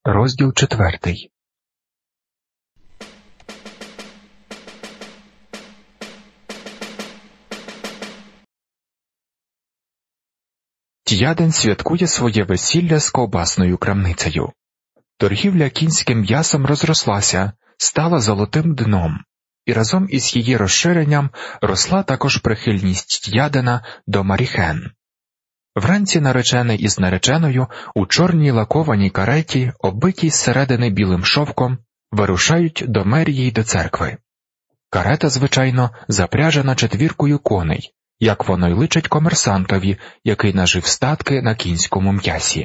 Розділ 4. Т'яден святкує своє весілля з ковбасною крамницею. Торгівля кінським м'ясом розрослася, стала золотим дном, і разом із її розширенням росла також прихильність Т'ядена до Маріхен. Вранці наречений із нареченою у чорній лакованій кареті, оббитій зсередини білим шовком, вирушають до мерії й до церкви. Карета, звичайно, запряжена 4 коней, як воно й личить комерсантові, який нажив статки на кінському м'ясі.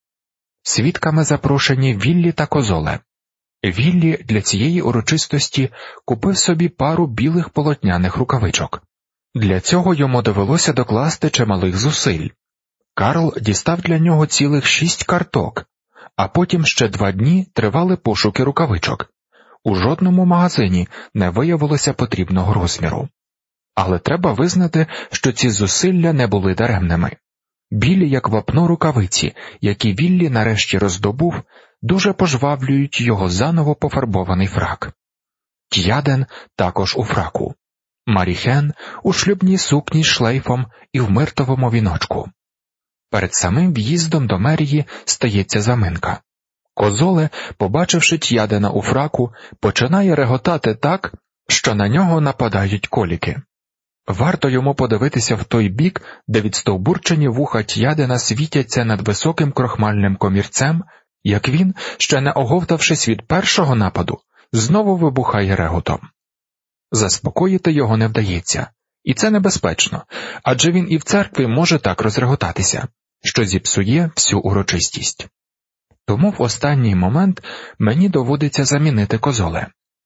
Свідками запрошені Віллі та Козоле. Віллі для цієї урочистості купив собі пару білих полотняних рукавичок. Для цього йому довелося докласти чималих зусиль. Карл дістав для нього цілих 6 карток, а потім ще 2 дні тривали пошуки рукавичок. У жодному магазині не виявилося потрібного розміру. Але треба визнати, що ці зусилля не були даремними. Білі, як вапно рукавиці, які Віллі нарешті роздобув, дуже пожвавлюють його заново пофарбований фрак. Т'яден також у фраку. Маріхен у шлюбній сукні з шлейфом і в миртовому віночку. Перед самим в'їздом до мерії стається заминка. Козоле, побачивши Т'ядена у фраку, починає реготати так, що на нього нападають коліки. Варто йому подивитися в той бік, де відстовбурчені вуха Т'ядена світяться над високим крохмальним комірцем, як він, ще не оговтавшись від першого нападу, знову вибухає реготом. Заспокоїти його не вдається, і це небезпечно, адже він і в церкві може так розреготатися, що зіпсує всю урочистість. Тому в останній момент мені доводиться замінити Козоле.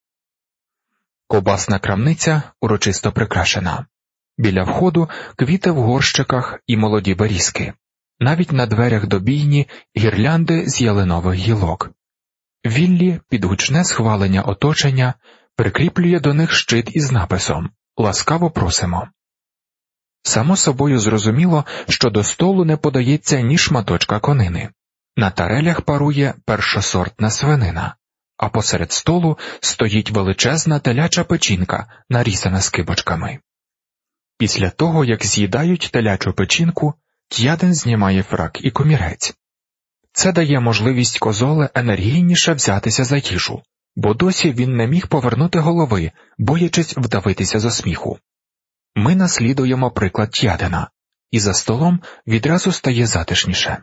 Ковбасна крамниця урочисто прикрашена. Біля входу квіти в горщиках і молоді берізки. Навіть на дверях до бійні гірлянди з ялинових гілок. Віллі під гучне схвалення оточення прикріплює до них щит із написом «Ласкаво просимо». Само собою зрозуміло, що до столу не подається ні шматочка конини. На тарелях парує першосортна свинина, а посеред столу стоїть величезна теляча печінка, нарізана скибочками. Після того, як з'їдають телячу печінку, Т'яден знімає фрак і комірець. Це дає можливість Козоле енергійніше взятися за їжу, бо досі він не міг повернути голови, боячись вдавитися зо сміху. Ми наслідуємо приклад Т'ядена, і за столом відразу стає затишніше.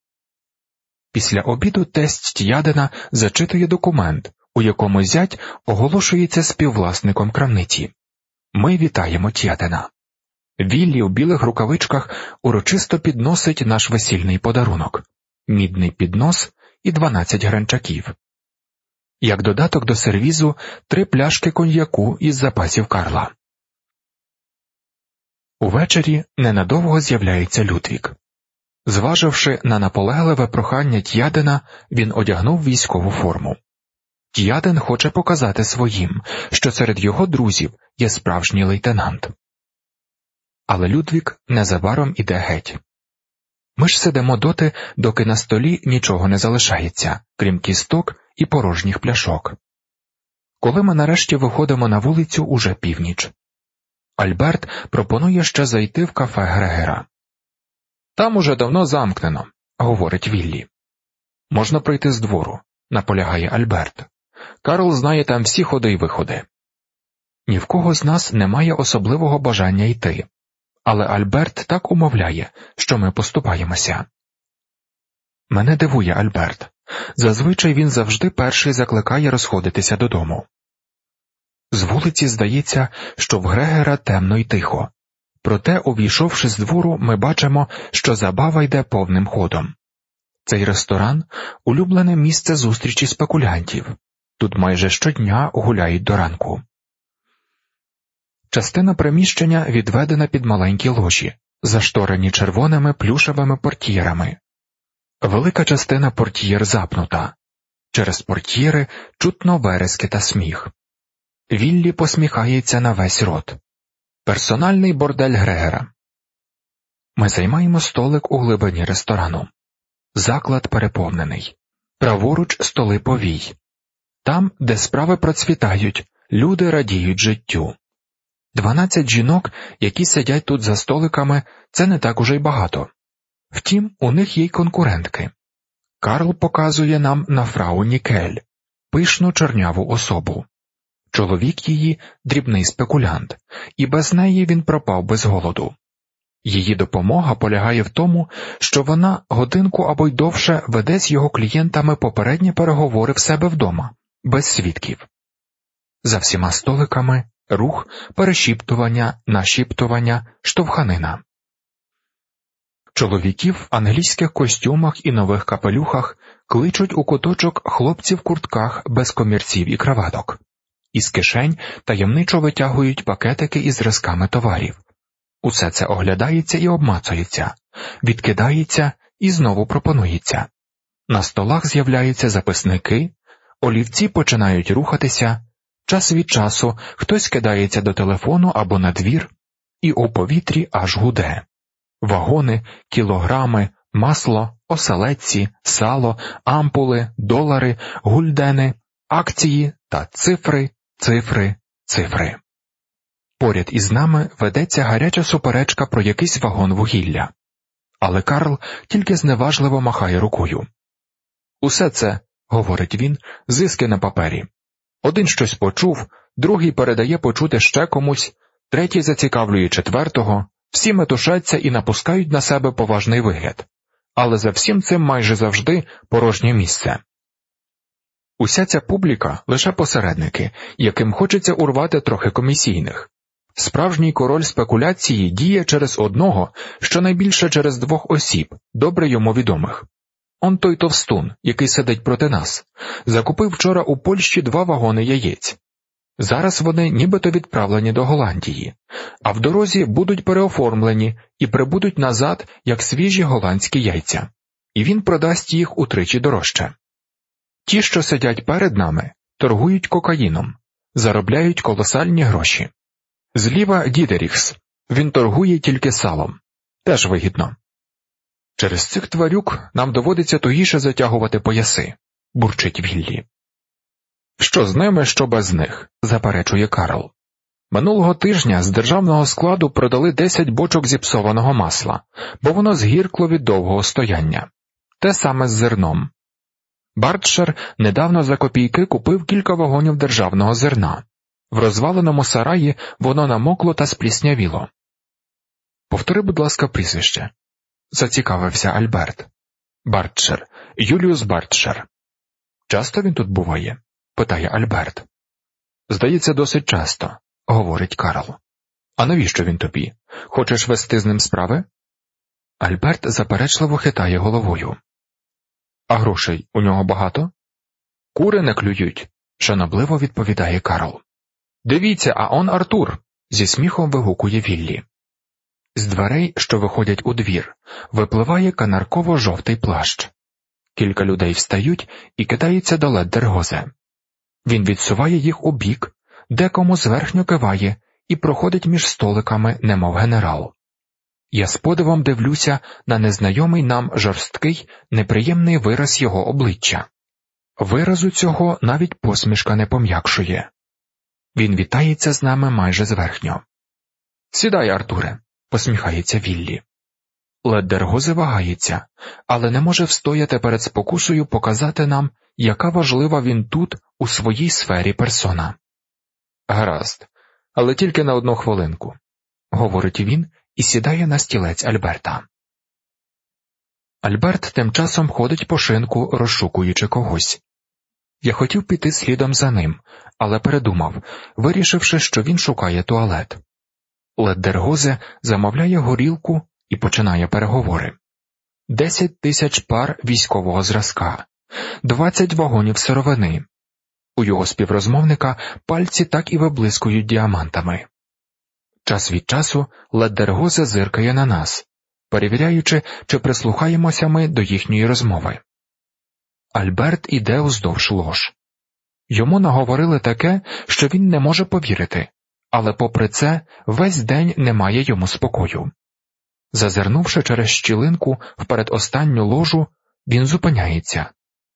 Після обіду тесть Т'ядена зачитує документ, у якому зять оголошується співвласником крамниці. Ми вітаємо Т'ядена. Віллі у білих рукавичках урочисто підносить наш весільний подарунок – мідний піднос і 12 гранчаків. Як додаток до сервізу 3 пляшки коньяку із запасів Карла. Увечері ненадовго з'являється Людвік. Зваживши на наполегливе прохання Т'ядена, він одягнув військову форму. Т'яден хоче показати своїм, що серед його друзів є справжній лейтенант. Але Людвік незабаром іде геть. Ми ж сидимо доти, доки на столі нічого не залишається, крім кісток і порожніх пляшок. Коли ми нарешті виходимо на вулицю, уже північ. Альберт пропонує ще зайти в кафе Грегера. «Там уже давно замкнено», – говорить Віллі. «Можна прийти з двору», – наполягає Альберт. «Карл знає там всі ходи й виходи». Ні в кого з нас немає особливого бажання йти, але Альберт так умовляє, що ми поступаємося. Мене дивує Альберт. Зазвичай він завжди перший закликає розходитися додому. З вулиці здається, що в Грегера темно й тихо. Проте, увійшовши з двору, ми бачимо, що забава йде повним ходом. Цей ресторан – улюблене місце зустрічі спекулянтів. Тут майже щодня гуляють до ранку. Частина приміщення відведена під маленькі ложі, зашторені червоними плюшевими портьєрами. Велика частина портьєр запнута. Через портьєри чутно верески та сміх. Віллі посміхається на весь рот. Персональний бордель Грегера. Ми займаємо столик у глибині ресторану. Заклад переповнений. праворуч столи повій. Там, де справи процвітають, люди радіють життю. 12 жінок, які сидять тут за столиками, це не так уже й багато. Втім, у них є й конкурентки. Карл показує нам на фрау Нікель, пишну чорняву особу. Чоловік її – дрібний спекулянт, і без неї він пропав без голоду. Її допомога полягає в тому, що вона годинку або й довше веде з його клієнтами попередні переговори в себе вдома, без свідків. За всіма столиками – рух, перешіптування, нашіптування, штовханина. Чоловіків в англійських костюмах і нових капелюхах кличуть у куточок хлопці в куртках без комірців і краваток. Із кишень таємничо витягують пакетики із зразками товарів. Усе це оглядається і обмацується, відкидається і знову пропонується. На столах з'являються записники, олівці починають рухатися, час від часу хтось кидається до телефону або на двір, і у повітрі аж гуде. Вагони, кілограми, масло, оселедці, сало, ампули, долари, гульдени, акції та цифри, цифри, цифри. Поряд із нами ведеться гаряча суперечка про якийсь вагон вугілля. Але Карл тільки зневажливо махає рукою. «Усе це, – говорить він, – зиски на папері. Один щось почув, другий передає почути ще комусь, третій зацікавлює четвертого, всі метушаться і напускають на себе поважний вигляд. Але за всім цим майже завжди порожнє місце. Уся ця публіка – лише посередники, яким хочеться урвати трохи комісійних. Справжній король спекуляції діє через одного, щонайбільше через двох осіб, добре йому відомих. Он той товстун, який сидить проти нас, закупив вчора у Польщі 2 вагони яєць. Зараз вони нібито відправлені до Голландії, а в дорозі будуть переоформлені і прибудуть назад, як свіжі голландські яйця, і він продасть їх утричі дорожче. Ті, що сидять перед нами, торгують кокаїном, заробляють колосальні гроші. Зліва Дідеріхс, він торгує тільки салом. Теж вигідно. Через цих тварюк нам доводиться тугіше затягувати пояси, бурчить Віллі. Що з ними, що без них, заперечує Карл. Минулого тижня з державного складу продали 10 бочок зіпсованого масла, бо воно згіркло від довгого стояння. Те саме з зерном. Бартшер недавно за копійки купив кілька вагонів державного зерна. В розваленому сараї воно намокло та спліснявіло. Повтори, будь ласка, прізвище. Зацікавився Альберт. Бартшер. Юліус Бартшер. Часто він тут буває? Питає Альберт. Здається, досить часто, говорить Карл. А навіщо він тобі? Хочеш вести з ним справи? Альберт заперечливо хитає головою. А грошей у нього багато? Кури не клюють, шанобливо відповідає Карл. Дивіться, а он Артур, зі сміхом вигукує Віллі. З дверей, що виходять у двір, випливає канарково-жовтий плащ. Кілька людей встають і кидаються до Леддергозе. Він відсуває їх у бік, декому зверхньо киває і проходить між столиками, немов генерал. Я з подивом дивлюся на незнайомий нам жорсткий, неприємний вираз його обличчя. Виразу цього навіть посмішка не пом'якшує. Він вітається з нами майже зверхньо. «Сідай, Артуре», – посміхається Віллі. Леддергозе вагається, але не може встояти перед спокусою показати нам, яка важлива він тут, у своїй сфері персона. «Гаразд, але тільки на 1 хвилинку», – говорить він і сідає на стілець Альберта. Альберт тим часом ходить по шинку, розшукуючи когось. Я хотів піти слідом за ним, але передумав, вирішивши, що він шукає туалет. Леддергозе замовляє горілку і починає переговори. 10 тисяч пар військового зразка, 20 вагонів сировини. У його співрозмовника пальці так і виблискують діамантами. Час від часу Леддергозе зиркає на нас, перевіряючи, чи прислухаємося ми до їхньої розмови. Альберт іде уздовж лож. Йому наговорили таке, що він не може повірити, але попри це весь день немає йому спокою. Зазирнувши через щілинку в передостанню ложу, він зупиняється,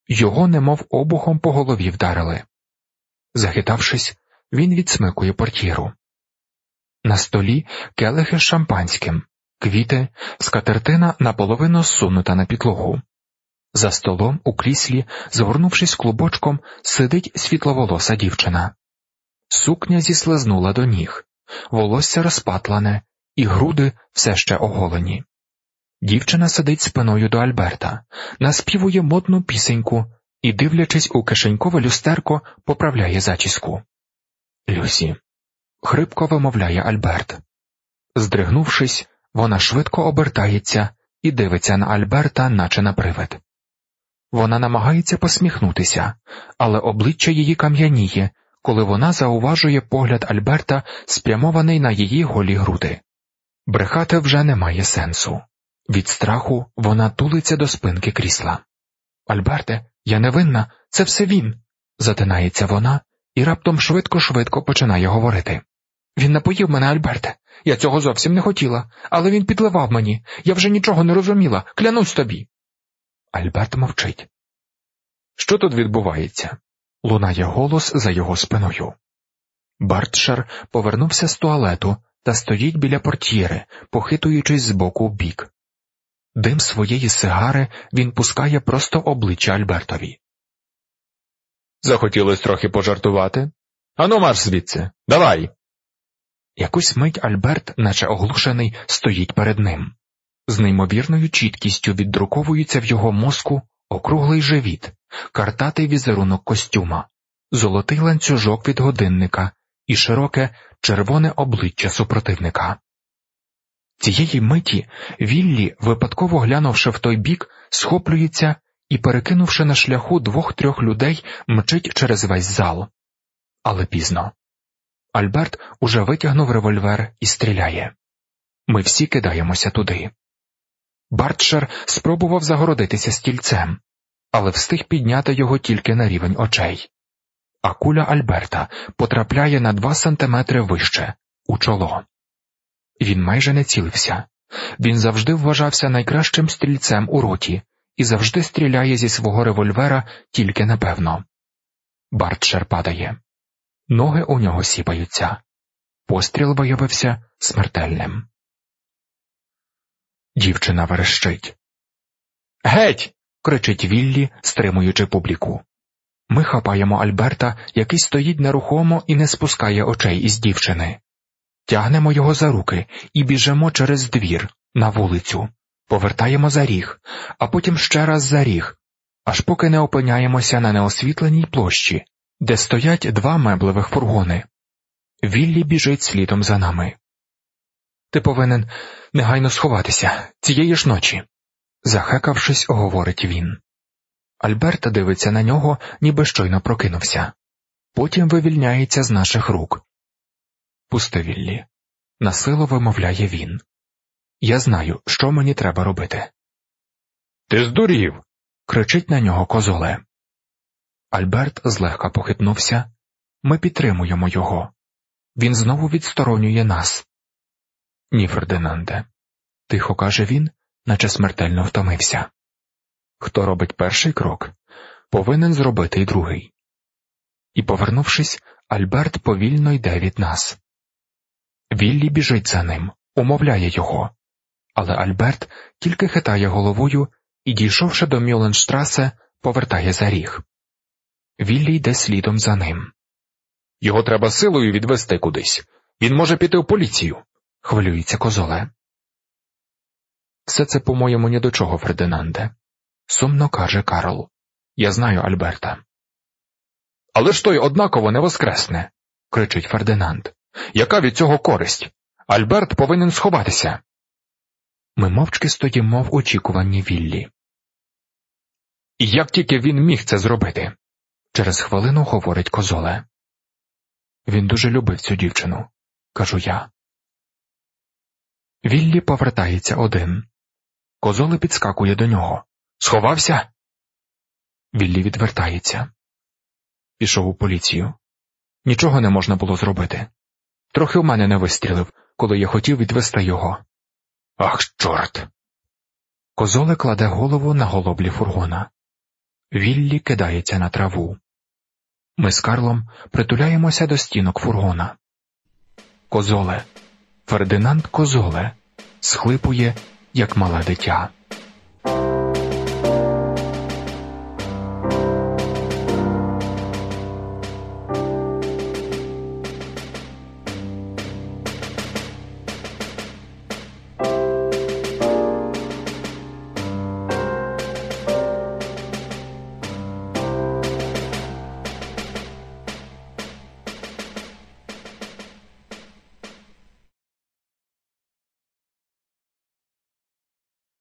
Його немов обухом по голові вдарили. Захитавшись, він відсмикує портьєру. На столі келихи з шампанським, квіти, скатертина наполовину зсунута на підлогу. За столом у кріслі, згорнувшись клубочком, сидить світловолоса дівчина. Сукня зіслизнула до ніг, волосся розпатлане, і груди все ще оголені. Дівчина сидить спиною до Альберта, наспівує модну пісеньку і, дивлячись у кишенькове люстерко, поправляє зачіску. «Люсі», — хрипко вимовляє Альберт. Здригнувшись, вона швидко обертається і дивиться на Альберта, наче на привид. Вона намагається посміхнутися, але обличчя її кам'яніє, коли вона зауважує погляд Альберта, спрямований на її голі груди. Брехати вже немає сенсу. Від страху вона тулиться до спинки крісла. «Альберте, я не винна, це все він!» – затинається вона і раптом швидко-швидко починає говорити. «Він напоїв мене, Альберте, я цього зовсім не хотіла, але він підливав мені, я вже нічого не розуміла, клянусь тобі!» Альберт мовчить. «Що тут відбувається?» – лунає голос за його спиною. Бартшер повернувся з туалету та стоїть біля портьєри, похитуючись з боку в бік. Дим своєї сигари він пускає просто обличчя Альбертові. «Захотілось трохи пожартувати? Ану марш звідси, давай!» Якусь мить Альберт, наче оглушений, стоїть перед ним. З неймовірною чіткістю віддруковується в його мозку округлий живіт, картатий візерунок костюма, золотий ланцюжок від годинника і широке червоне обличчя супротивника. Цієї миті Віллі, випадково глянувши в той бік, схоплюється і, перекинувши на шляху 2-3 людей, мчить через весь зал. Але пізно. Альберт уже витягнув револьвер і стріляє. Ми всі кидаємося туди. Бартшер спробував загородитися стільцем, але встиг підняти його тільки на рівень очей. А куля Альберта потрапляє на 2 сантиметри вище, у чоло. Він майже не цілився. Він завжди вважався найкращим стрільцем у роті і завжди стріляє зі свого револьвера тільки напевно. Бартшер падає. Ноги у нього сіпаються. Постріл виявився смертельним. Дівчина верещить. «Геть!» – кричить Віллі, стримуючи публіку. Ми хапаємо Альберта, який стоїть нерухомо і не спускає очей із дівчини. Тягнемо його за руки і біжимо через двір, на вулицю. Повертаємо за ріг, а потім ще раз за ріг, аж поки не опиняємося на неосвітленій площі, де стоять 2 меблевих фургони. Віллі біжить слідом за нами. «Ти повинен негайно сховатися, цієї ж ночі», – захекавшись, говорить він. Альберт дивиться на нього, ніби щойно прокинувся. Потім вивільняється з наших рук. «Пусти, Віллі», – насилу вимовляє він. «Я знаю, що мені треба робити». «Ти здурів!» – кричить на нього Козоле. Альберт злегка похитнувся. Ми підтримуємо його. Він знову відсторонює нас. «Ні, Фердинанде», – тихо каже він, наче смертельно втомився. «Хто робить перший крок, повинен зробити й другий». І, повернувшись, Альберт повільно йде від нас. Віллі біжить за ним, умовляє його, але Альберт тільки хитає головою і, дійшовши до Мюлленштрасе, повертає за ріг. Віллі йде слідом за ним. «Його треба силою відвести кудись. Він може піти в поліцію», – хвилюється Козоле. «Все це, по-моєму, ні до чого, Фердинанде», – сумно каже Карл. «Я знаю Альберта». «Але ж той однаково не воскресне», – кричить Фердинанд. «Яка від цього користь? Альберт повинен сховатися». Ми мовчки стоїмо в очікуванні Віллі. «І як тільки він міг це зробити?» – через хвилину говорить Козоле. «Він дуже любив цю дівчину», – кажу я. Віллі повертається один. Козоле підскакує до нього. «Сховався?» Віллі відвертається. «Пішов у поліцію. Нічого не можна було зробити. Трохи в мене не вистрілив, коли я хотів відвести його». «Ах, чорт!» Козоле кладе голову на голоблі фургона. Віллі кидається на траву. Ми з Карлом притуляємося до стінок фургона. Козоле, Фердинанд Козоле, схлипує, як мале дитя.